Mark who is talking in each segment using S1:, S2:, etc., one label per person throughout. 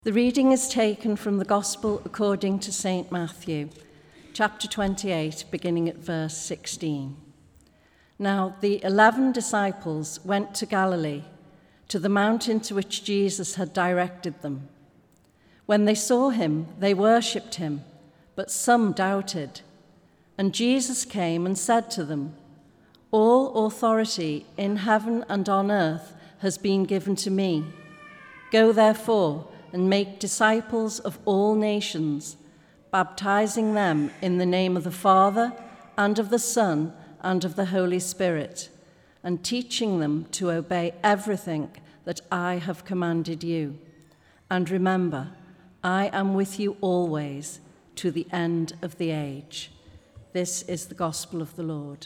S1: The reading is taken from the Gospel according to St. Matthew, chapter 28, beginning at verse 16. Now the 11 disciples went to Galilee, to the mountain to which Jesus had directed them. When they saw him, they worshipped him, but some doubted. And Jesus came and said to them, "All authority in heaven and on earth has been given to me. Go therefore and make disciples of all nations, baptizing them in the name of the Father and of the Son and of the Holy Spirit, and teaching them to obey everything that I have commanded you. And remember, I am with you always to the end of the age." This is the gospel of the Lord.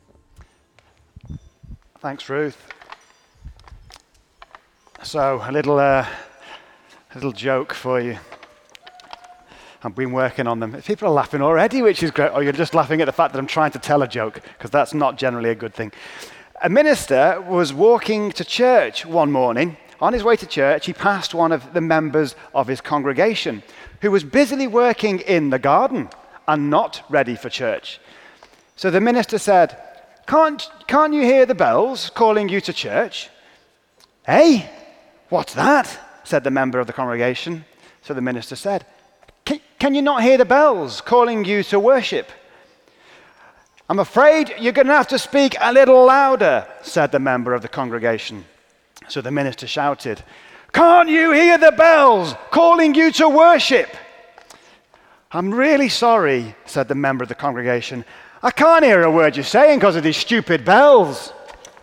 S2: Thanks, Ruth. So, a little joke for you. I've been working on them. People are laughing already, which is great. Or you're just laughing at the fact that I'm trying to tell a joke, because that's not generally a good thing. A minister was walking to church one morning. On his way to church, he passed one of the members of his congregation who was busily working in the garden and not ready for church. So the minister said, Can't you hear the bells calling you to church?" "Hey, what's that?" said the member of the congregation. So the minister said, Can you not hear the bells calling you to worship?" "I'm afraid you're going to have to speak a little louder," said the member of the congregation. So the minister shouted, "Can't you hear the bells calling you to worship?" "I'm really sorry," said the member of the congregation. "I can't hear a word you're saying because of these stupid bells."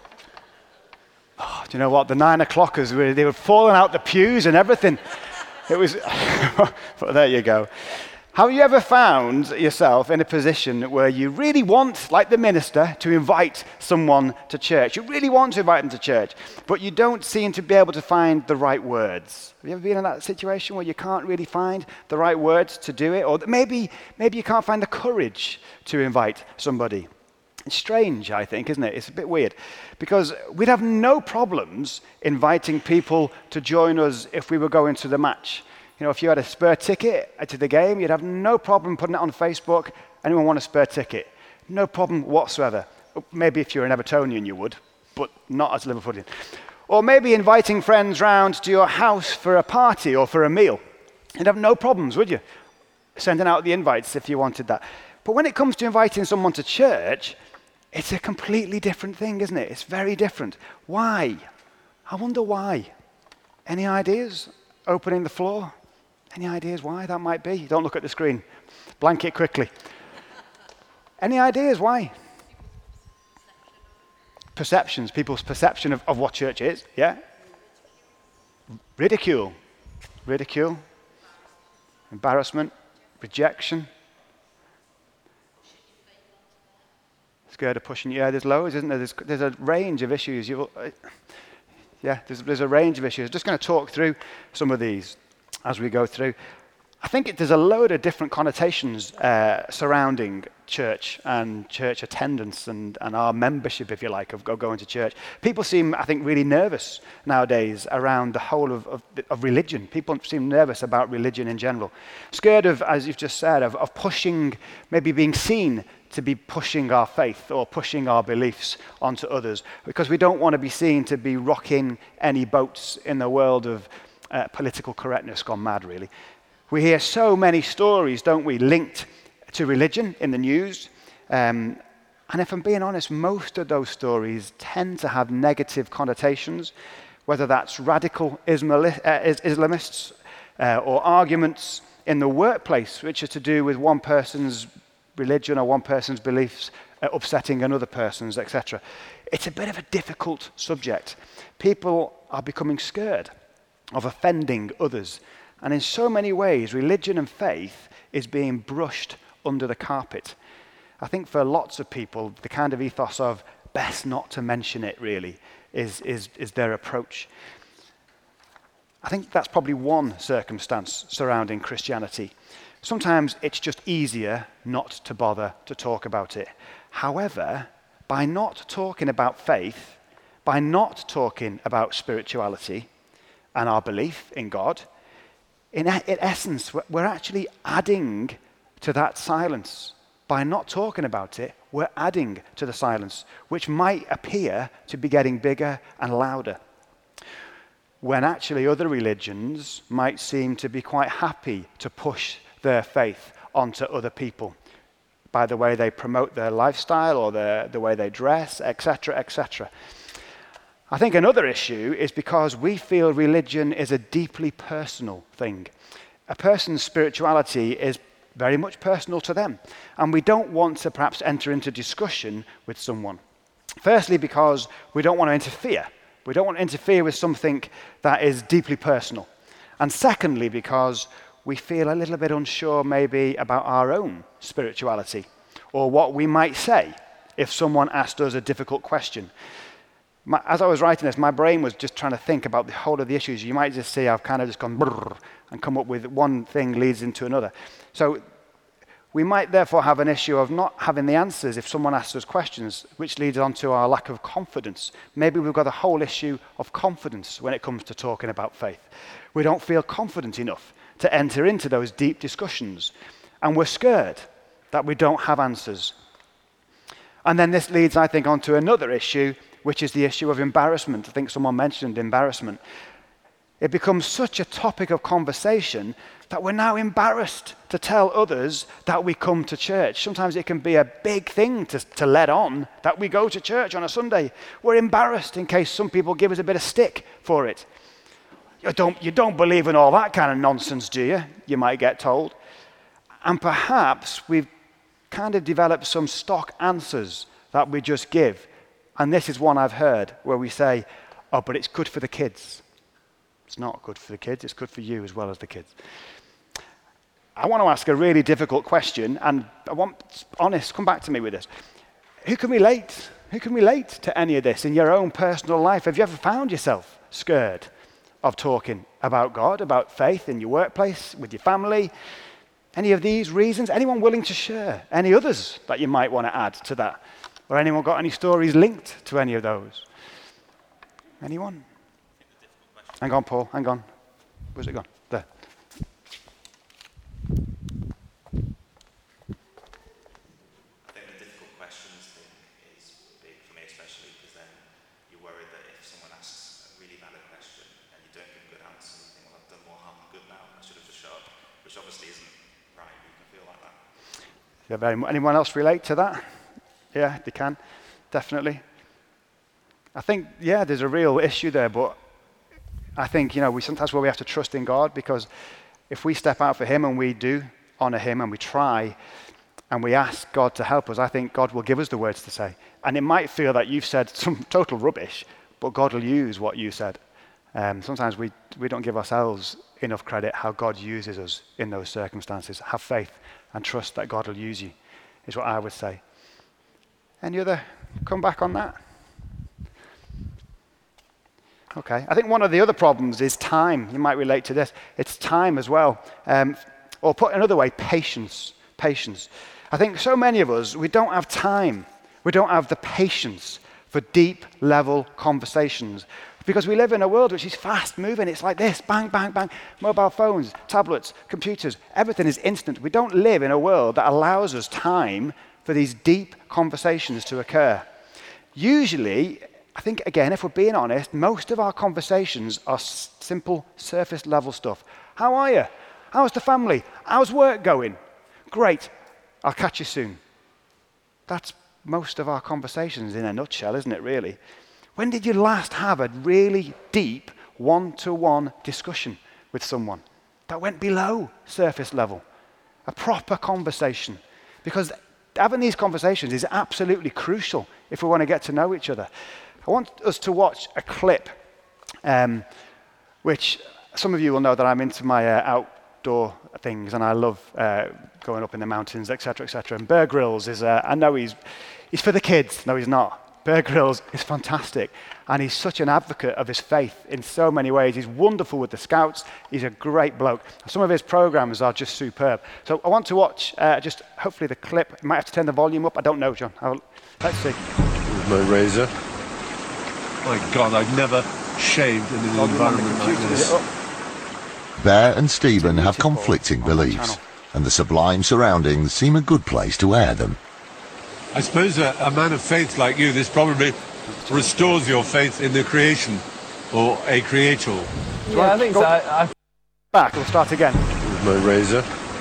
S2: Oh, do you know what? The 9 o'clockers, they were falling out the pews and everything. It was, but there you go. Have you ever found yourself in a position where you really want, like the minister, to invite someone to church? You really want to invite them to church, but you don't seem to be able to find the right words. Have you ever been in that situation where you can't really find the right words to do it? Or maybe you can't find the courage to invite somebody. It's strange, I think, isn't it? It's a bit weird, because we'd have no problems inviting people to join us if we were going to the match. You know, if you had a spare ticket to the game, you'd have no problem putting it on Facebook. Anyone want a spare ticket? No problem whatsoever. Maybe if you're an Evertonian you would, but not as a Liverpoolian. Or maybe inviting friends round to your house for a party or for a meal. You'd have no problems, would you? Sending out the invites if you wanted that. But when it comes to inviting someone to church, it's a completely different thing, isn't it? It's very different. Why? I wonder why. Any ideas? Opening the floor. Any ideas why that might be? Don't look at the screen. Blank it quickly. Any ideas why? Perceptions, people's perception of what church is, yeah? Ridicule. Embarrassment. Rejection. Scared of pushing. Yeah, there's loads, isn't there? There's a range of issues. There's a range of issues. I'm just going to talk through some of these as we go through. I think there's a load of different connotations surrounding church and church attendance and our membership, if you like, of going to church. People seem, I think, really nervous nowadays around the whole of religion. People seem nervous about religion in general. Scared of, as you've just said, of pushing, maybe being seen to be pushing our faith or pushing our beliefs onto others, because we don't want to be seen to be rocking any boats in the world of political correctness gone mad, really. We hear so many stories, don't we, linked to religion in the news. And if I'm being honest, most of those stories tend to have negative connotations, whether that's radical Islamists or arguments in the workplace, which are to do with one person's religion or one person's beliefs upsetting another person's, etc. It's a bit of a difficult subject. People are becoming scared of offending others. And in so many ways, religion and faith is being brushed under the carpet. I think for lots of people, the kind of ethos of best not to mention it really is their approach. I think that's probably one circumstance surrounding Christianity. Sometimes it's just easier not to bother to talk about it. However, by not talking about faith, by not talking about spirituality and our belief in God, in essence, we're actually adding to that silence. By not talking about it, we're adding to the silence, which might appear to be getting bigger and louder, when actually other religions might seem to be quite happy to push their faith onto other people by the way they promote their lifestyle or the way they dress, etc., etc. I think another issue is because we feel religion is a deeply personal thing. A person's spirituality is very much personal to them, and we don't want to perhaps enter into discussion with someone. Firstly, because we don't want to interfere. We don't want to interfere with something that is deeply personal. And secondly, because we feel a little bit unsure maybe about our own spirituality or what we might say if someone asked us a difficult question. As I was writing this, my brain was just trying to think about the whole of the issues. You might just see I've kind of just gone brrr and come up with one thing leads into another. So we might therefore have an issue of not having the answers if someone asks us questions, which leads on to our lack of confidence. Maybe we've got a whole issue of confidence when it comes to talking about faith. We don't feel confident enough to enter into those deep discussions, and we're scared that we don't have answers. And then this leads, I think, on to another issue, which is the issue of embarrassment. I think someone mentioned embarrassment. It becomes such a topic of conversation that we're now embarrassed to tell others that we come to church. Sometimes it can be a big thing to let on that we go to church on a Sunday. We're embarrassed in case some people give us a bit of stick for it. You don't believe in all that kind of nonsense, do you? You might get told. And perhaps we've kind of developed some stock answers that we just give. And this is one I've heard where we say, oh, but it's good for the kids. It's not good for the kids, it's good for you as well as the kids. I want to ask a really difficult question, and I want, honest, come back to me with this. Who can relate? Who can relate to any of this in your own personal life? Have you ever found yourself scared of talking about God, about faith in your workplace, with your family? Any of these reasons? Anyone willing to share? Any others that you might want to add to that? Or anyone got any stories linked to any of those? Anyone? Hang on, Paul, hang on. Where's it gone? There.
S3: I think the difficult questions thing is big for me, especially because then you're worried that if someone asks a really valid question and you don't give a good answer, you think, well, I've done more harm than good now. I should have just shut up, which obviously isn't right. You can feel like that.
S2: Yeah, anyone else relate to that? Yeah, they can, definitely. I think, yeah, there's a real issue there, but I think, we sometimes we have to trust in God, because if we step out for him and we do honor him and we try and we ask God to help us, I think God will give us the words to say. And it might feel that you've said some total rubbish, but God will use what you said. Sometimes we don't give ourselves enough credit how God uses us in those circumstances. Have faith and trust that God will use you, is what I would say. Any other comeback on that? Okay, I think one of the other problems is time. You might relate to this. It's time as well. Or put another way, patience. Patience. I think so many of us, we don't have time. We don't have the patience for deep level conversations, because we live in a world which is fast moving. It's like this, bang, bang, bang. Mobile phones, tablets, computers, everything is instant. We don't live in a world that allows us time for these deep conversations to occur. Usually, I think, again, if we're being honest, most of our conversations are simple, surface-level stuff. How are you? How's the family? How's work going? Great. I'll catch you soon. That's most of our conversations in a nutshell, isn't it, really? When did you last have a really deep, one-to-one discussion with someone that went below surface level? A proper conversation. Because having these conversations is absolutely crucial if we want to get to know each other. I want us to watch a clip, which some of you will know that I'm into my outdoor things, and I love going up in the mountains, etc., etc. And Bear Grylls is, I know he's for the kids. No, he's not. Bear Grylls is fantastic, and he's such an advocate of his faith in so many ways. He's wonderful with the Scouts. He's a great bloke. Some of his programs are just superb. So I want to watch just hopefully the clip. You might have to turn the volume up. I don't know, John. Let's see.
S4: With my razor. My God, I've never shaved in an environment like this. Bear and Stephen have conflicting beliefs, and the sublime surroundings seem a good place to air them.
S5: I suppose a man of faith like you, this probably restores your faith in the creation, or a creator.
S6: Yeah, I think so.
S2: Back, we'll start again.
S5: With my razor.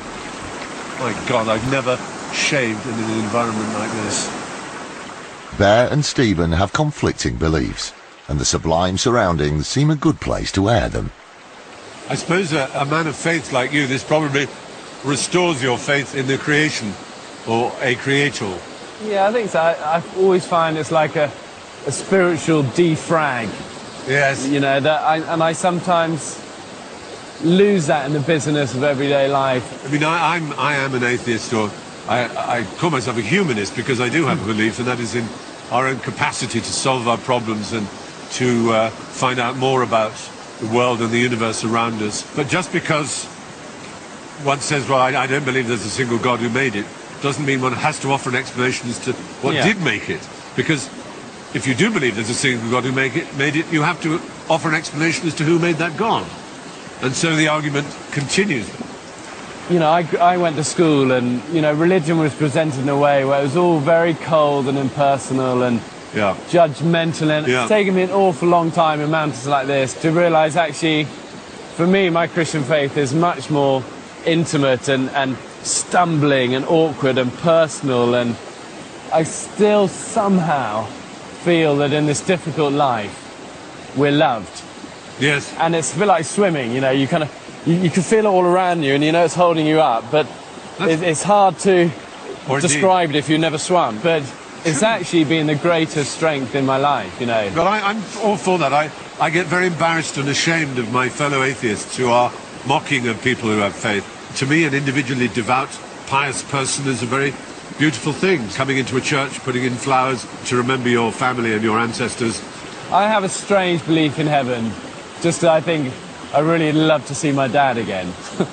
S5: My God, I've never shaved in an environment like this.
S4: Bear and Stephen have conflicting beliefs, and the sublime surroundings seem a good place to air them.
S5: I suppose a man of faith like you, this probably restores your faith in the creation, or a creator.
S6: Yeah, I think so. I always find it's like a spiritual defrag.
S5: Yes.
S6: You know, I sometimes lose that in the busyness of everyday life.
S5: I mean, I am an atheist, or I call myself a humanist, because I do have a belief, and that is in our own capacity to solve our problems and to find out more about the world and the universe around us. But just because one says, well, I don't believe there's a single God who made it, doesn't mean one has to offer an explanation as to what did make it. Because if you do believe there's a single God who made it, you have to offer an explanation as to who made that God. And so the argument continues.
S6: You know, I went to school, and, you know, religion was presented in a way where it was all very cold and impersonal and judgmental, and it's taken me an awful long time in mountains like this to realise, actually, for me, my Christian faith is much more intimate and stumbling and awkward and personal, and I still somehow feel that in this difficult life, we're loved.
S5: Yes.
S6: And it's a bit like swimming, you know, you kind of, you can feel it all around you, and you know it's holding you up, but it's hard to describe it if you've never swum. But it's actually been the greatest strength in my life, you know.
S5: But I'm all for that. I get very embarrassed and ashamed of my fellow atheists who are mocking of people who have faith. To me, an individually devout, pious person is a very beautiful thing. Coming into a church, putting in flowers to remember your family and your ancestors.
S6: I have a strange belief in heaven. Just I think I really love to see my dad again.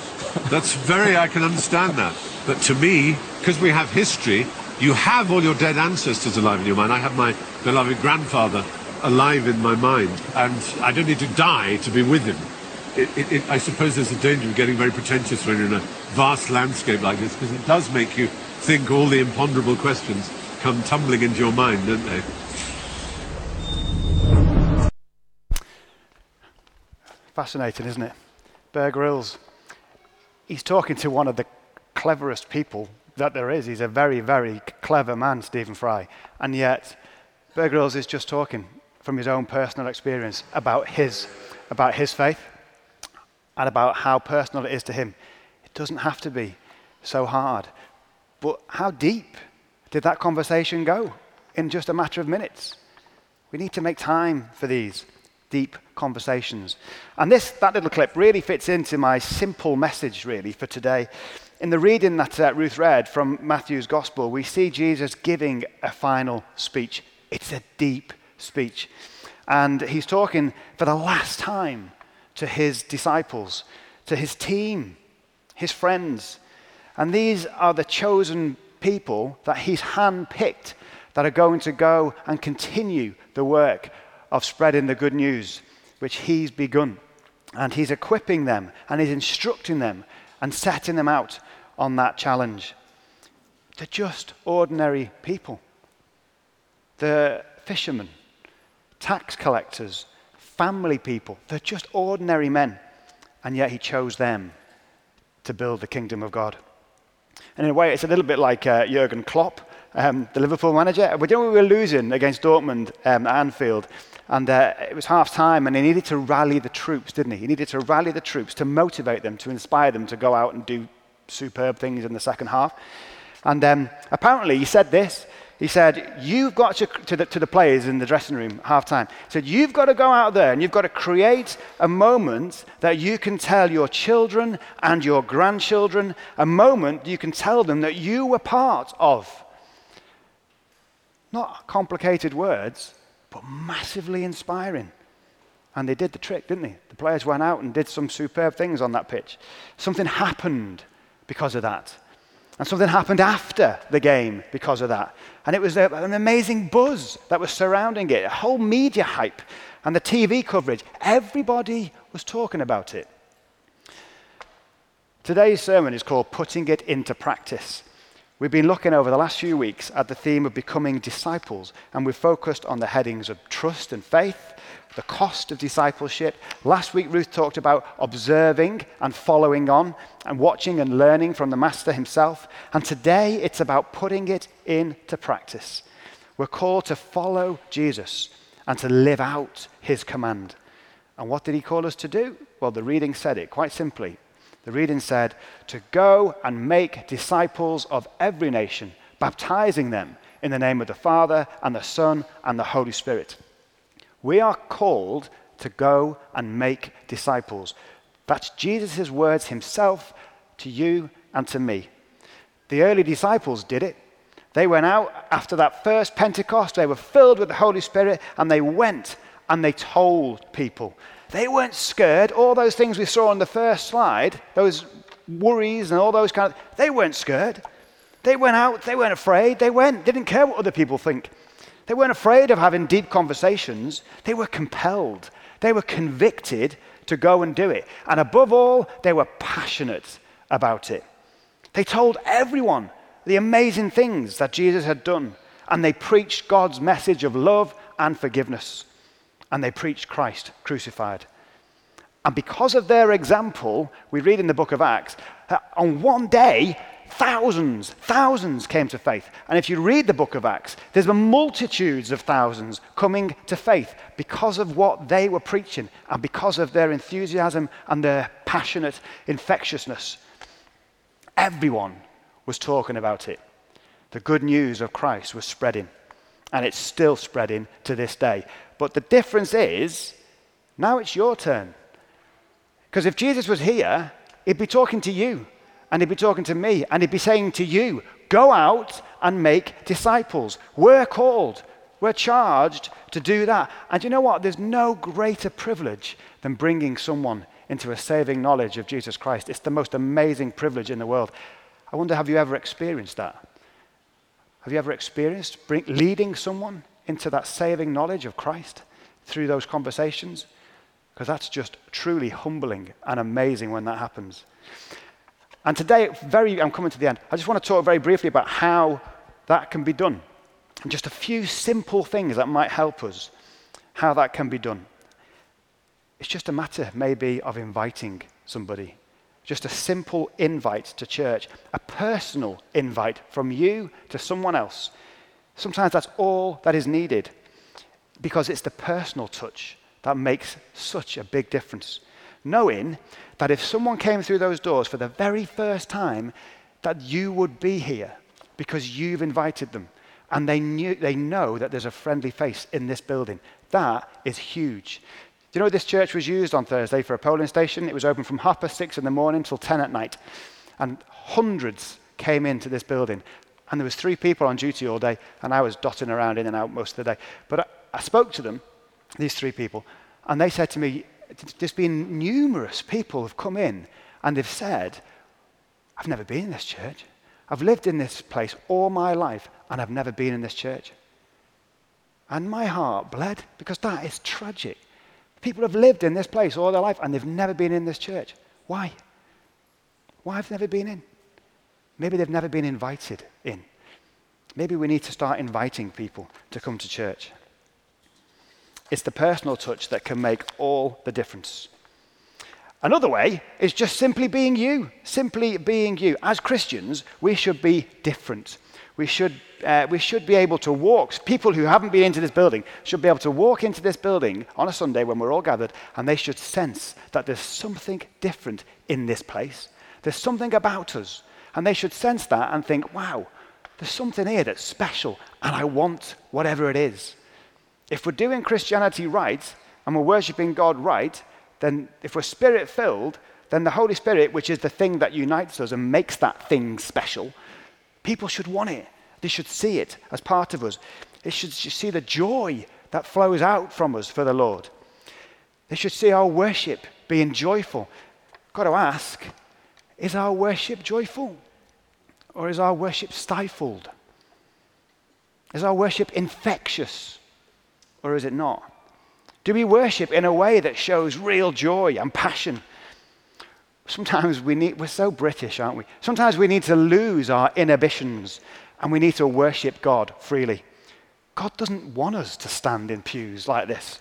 S5: I can understand that. But to me, because we have history, you have all your dead ancestors alive in your mind. I have my beloved grandfather alive in my mind, and I don't need to die to be with him. I suppose there's a danger of getting very pretentious when you're in a vast landscape like this, because it does make you think all the imponderable questions come tumbling into your mind, don't they?
S2: Fascinating, isn't it? Bear Grylls. He's talking to one of the cleverest people that there is. He's a very, very clever man, Stephen Fry. And yet, Bear Grylls is just talking from his own personal experience about his faith and about how personal it is to him. It doesn't have to be so hard. But how deep did that conversation go in just a matter of minutes? We need to make time for these deep conversations. And that little clip really fits into my simple message, really, for today. In the reading that Ruth read from Matthew's Gospel, we see Jesus giving a final speech. It's a deep speech. And he's talking for the last time to his disciples, to his team, his friends. And these are the chosen people that he's handpicked that are going to go and continue the work of spreading the good news, which he's begun. And he's equipping them, and he's instructing them, and setting them out on that challenge. They're just ordinary people. They're fishermen, tax collectors, family people. They're just ordinary men. And yet he chose them to build the kingdom of God. And in a way, it's a little bit like Jurgen Klopp, the Liverpool manager. We were losing against Dortmund at Anfield. And it was half-time, and he needed to rally the troops, didn't he? He needed to rally the troops to motivate them, to inspire them to go out and do superb things in the second half. And apparently he said this. He said, you've got to the players in the dressing room half-time, he said, you've got to go out there and you've got to create a moment that you can tell your children and your grandchildren, a moment you can tell them that you were part of. Not complicated words, but massively inspiring. And they did the trick, didn't they? The players went out and did some superb things on that pitch. Something happened because of that. And something happened after the game because of that. And it was an amazing buzz that was surrounding it, a whole media hype, and the TV coverage. Everybody was talking about it. Today's sermon is called Putting It Into Practice. We've been looking over the last few weeks at the theme of becoming disciples, and we've focused on the headings of trust and faith, the cost of discipleship. Last week, Ruth talked about observing and following on and watching and learning from the Master himself. And today, it's about putting it into practice. We're called to follow Jesus and to live out his command. And what did he call us to do? Well, the reading said it quite simply. The reading said, to go and make disciples of every nation, baptizing them in the name of the Father and the Son and the Holy Spirit. We are called to go and make disciples. That's Jesus' words himself to you and to me. The early disciples did it. They went out after that first Pentecost. They were filled with the Holy Spirit, and they went and they told people. They weren't scared. All those things we saw on the first slide, those worries and all those they weren't scared. They went out, they weren't afraid. They didn't care what other people think. They weren't afraid of having deep conversations. They were compelled. They were convicted to go and do it. And above all, they were passionate about it. They told everyone the amazing things that Jesus had done. And they preached God's message of love and forgiveness. And they preached Christ crucified. And because of their example, we read in the book of Acts, that on one day, thousands came to faith. And if you read the book of Acts, there's multitudes of thousands coming to faith because of what they were preaching and because of their enthusiasm and their passionate infectiousness. Everyone was talking about it. The good news of Christ was spreading, and it's still spreading to this day. But the difference is, now it's your turn. Because if Jesus was here, he'd be talking to you, and he'd be talking to me, and he'd be saying to you, go out and make disciples. We're called, we're charged to do that. And you know what? There's no greater privilege than bringing someone into a saving knowledge of Jesus Christ. It's the most amazing privilege in the world. I wonder, have you ever experienced that? Have you ever experienced leading someone into that saving knowledge of Christ through those conversations? Because that's just truly humbling and amazing when that happens. And today, I'm coming to the end. I just want to talk very briefly about how that can be done. And just a few simple things that might help us, how that can be done. It's just a matter, maybe, of inviting somebody. Just a simple invite to church, a personal invite from you to someone else. Sometimes that's all that is needed because it's the personal touch that makes such a big difference. Knowing that if someone came through those doors for the very first time, that you would be here because you've invited them and they know that there's a friendly face in this building. That is huge. Do you know this church was used on Thursday for a polling station? It was open from 6:30 in the morning till 10 at night. And hundreds came into this building. And there was 3 people on duty all day, and I was dotting around in and out most of the day. But I spoke to them, these 3 people, and they said to me, there's been numerous people who've come in, and they've said, I've never been in this church. I've lived in this place all my life, and I've never been in this church. And my heart bled, because that is tragic. People have lived in this place all their life, and they've never been in this church. Why? Why have they never been in? Maybe they've never been invited in. Maybe we need to start inviting people to come to church. It's the personal touch that can make all the difference. Another way is just simply being you. Simply being you. As Christians, we should be different. We should be able to walk. People who haven't been into this building should be able to walk into this building on a Sunday when we're all gathered, and they should sense that there's something different in this place. There's something about us. And they should sense that and think, wow, there's something here that's special, and I want whatever it is. If we're doing Christianity right, and we're worshiping God right, then if we're spirit-filled, then the Holy Spirit, which is the thing that unites us and makes that thing special, people should want it. They should see it as part of us. They should see the joy that flows out from us for the Lord. They should see our worship being joyful. Got to ask, is our worship joyful? Or is our worship stifled? Is our worship infectious? Or is it not? Do we worship in a way that shows real joy and passion? Sometimes we're so British, aren't we? Sometimes we need to lose our inhibitions and we need to worship God freely. God doesn't want us to stand in pews like this.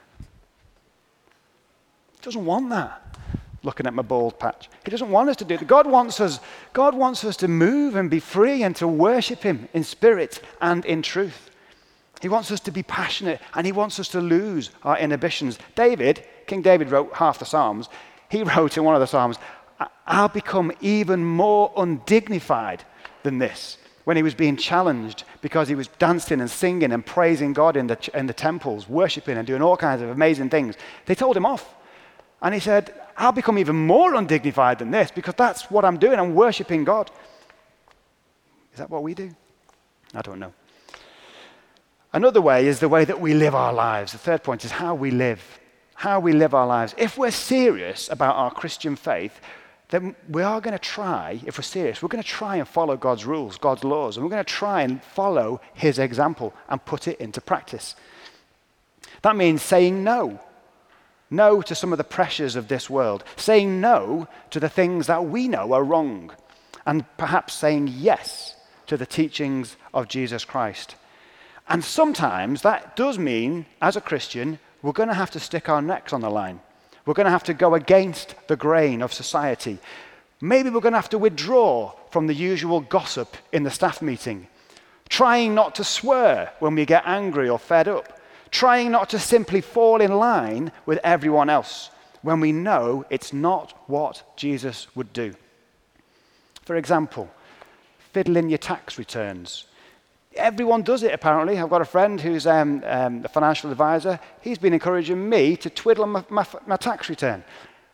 S2: He doesn't want that. Looking at my bald patch. He doesn't want us to do that. God wants us to move and be free and to worship him in spirit and in truth. He wants us to be passionate and he wants us to lose our inhibitions. King David wrote half the Psalms. He wrote in one of the Psalms, I'll become even more undignified than this. When he was being challenged because he was dancing and singing and praising God in the temples, worshiping and doing all kinds of amazing things. They told him off. And he said, I'll become even more undignified than this because that's what I'm doing. I'm worshiping God. Is that what we do? I don't know. Another way is the way that we live our lives. The third point is how we live. How we live our lives. If we're serious about our Christian faith, then we are going to try, if we're serious, we're going to try and follow God's rules, God's laws, and we're going to try and follow his example and put it into practice. That means saying no. No to some of the pressures of this world. Saying no to the things that we know are wrong. And perhaps saying yes to the teachings of Jesus Christ. And sometimes that does mean, as a Christian, we're going to have to stick our necks on the line. We're going to have to go against the grain of society. Maybe we're going to have to withdraw from the usual gossip in the staff meeting. Trying not to swear when we get angry or fed up. Trying not to simply fall in line with everyone else when we know it's not what Jesus would do. For example, fiddling your tax returns. Everyone does it, apparently. I've got a friend who's a financial advisor. He's been encouraging me to twiddle my tax return.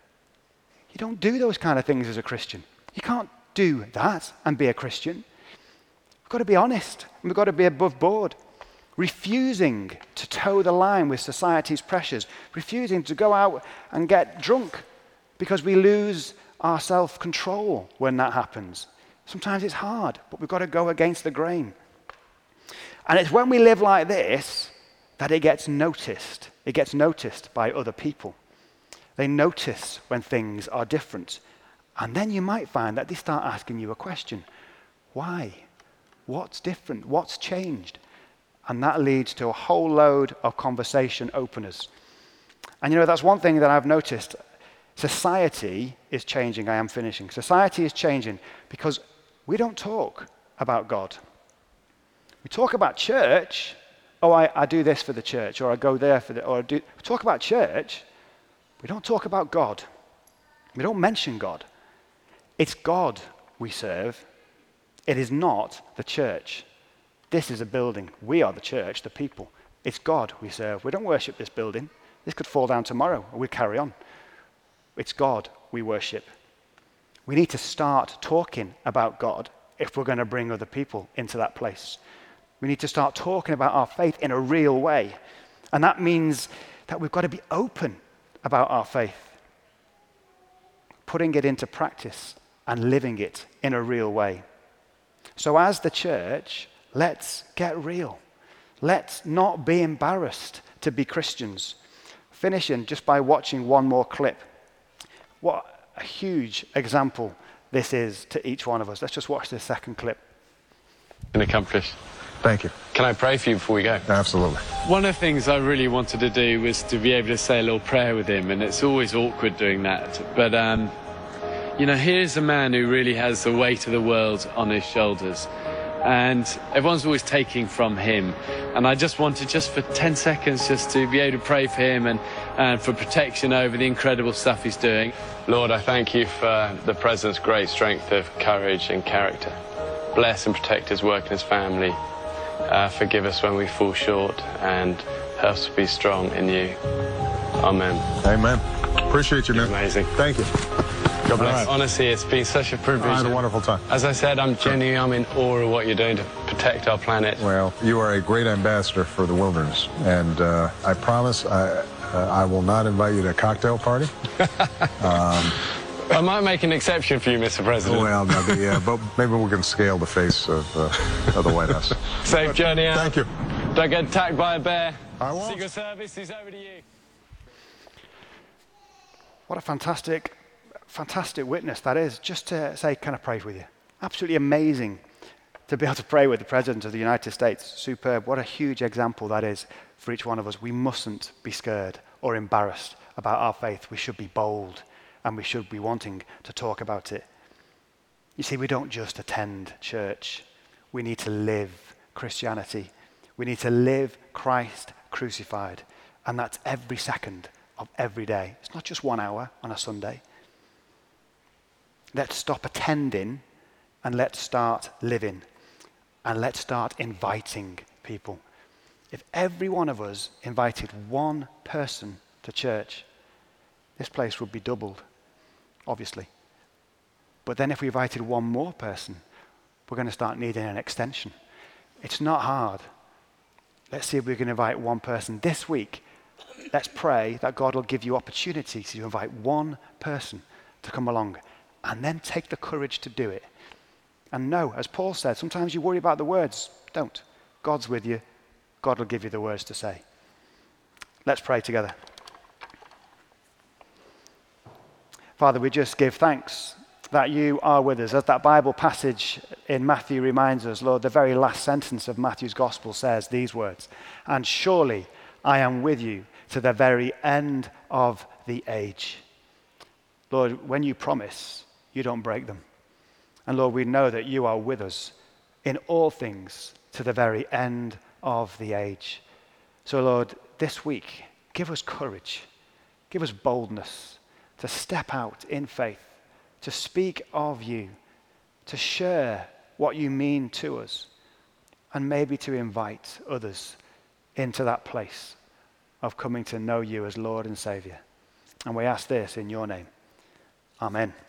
S2: You don't do those kind of things as a Christian. You can't do that and be a Christian. We've got to be honest. And we've got to be above board. Refusing to toe the line with society's pressures. Refusing to go out and get drunk because we lose our self-control when that happens. Sometimes it's hard, but we've got to go against the grain. And it's when we live like this that it gets noticed. It gets noticed by other people. They notice when things are different. And then you might find that they start asking you a question. Why? What's different? What's changed? And that leads to a whole load of conversation openers. And that's one thing that I've noticed. Society is changing. I am finishing. Society is changing because we don't talk about God. We talk about church. Oh, I do this for the church, or I go there for we talk about church. We don't talk about God. We don't mention God. It's God we serve. It is not the church. This is a building. We are the church, the people. It's God we serve. We don't worship this building. This could fall down tomorrow, and we'd carry on. It's God we worship. We need to start talking about God if we're going to bring other people into that place. We need to start talking about our faith in a real way. And that means that we've got to be open about our faith. Putting it into practice and living it in a real way. So as the church, let's get real. Let's not be embarrassed to be Christians. Finishing just by watching one more clip. What a huge example this is to each one of us. Let's just watch this second clip.
S6: Been accomplished.
S7: Thank you.
S6: Can I pray for you before we go?
S7: Absolutely.
S6: One of the things I really wanted to do was to be able to say a little prayer with him, and it's always awkward doing that. But, here's a man who really has the weight of the world on his shoulders. And everyone's always taking from him. And I just wanted, just for 10 seconds, just to be able to pray for him and for protection over the incredible stuff he's doing. Lord, I thank you for the President's great strength of courage and character. Bless and protect his work and his family. Forgive us when we fall short and help us to be strong in you. Amen.
S7: Amen. Appreciate you, man.
S6: Amazing.
S7: Thank you.
S6: God bless. Right. Honestly, it's been such a privilege.
S7: I had a wonderful time.
S6: As I said, I'm in awe of what you're doing to protect our planet.
S7: Well, you are a great ambassador for the wilderness, and I promise I will not invite you to a cocktail party.
S6: I might make an exception for you, Mr. President.
S7: Well, no, but maybe we can scale the face of the White House.
S6: Safe journey out.
S7: Thank you.
S6: Don't get attacked by a bear.
S7: I won't.
S6: Secret Service is over to you.
S2: What a fantastic fantastic witness that is, just to say, can I pray with you? Absolutely amazing to be able to pray with the President of the United States. Superb. What a huge example that is for each one of us. We mustn't be scared or embarrassed about our faith. We should be bold, and we should be wanting to talk about it. You see, we don't just attend church. We need to live Christianity. We need to live Christ crucified. And that's every second of every day. It's not just 1 hour on a Sunday. Let's stop attending and let's start living. And let's start inviting people. If every one of us invited one person to church, this place would be doubled, obviously. But then if we invited one more person, we're going to start needing an extension. It's not hard. Let's see if we can invite one person this week. Let's pray that God will give you opportunity to invite one person to come along, and then take the courage to do it. And no, as Paul said, sometimes you worry about the words. Don't. God's with you. God will give you the words to say. Let's pray together. Father, we just give thanks that you are with us. As that Bible passage in Matthew reminds us, Lord, the very last sentence of Matthew's gospel says these words, "And surely I am with you to the very end of the age." Lord, when you promise, you don't break them. And Lord, we know that you are with us in all things to the very end of the age. So Lord, this week, give us courage, give us boldness to step out in faith, to speak of you, to share what you mean to us, and maybe to invite others into that place of coming to know you as Lord and Savior. And we ask this in your name. Amen.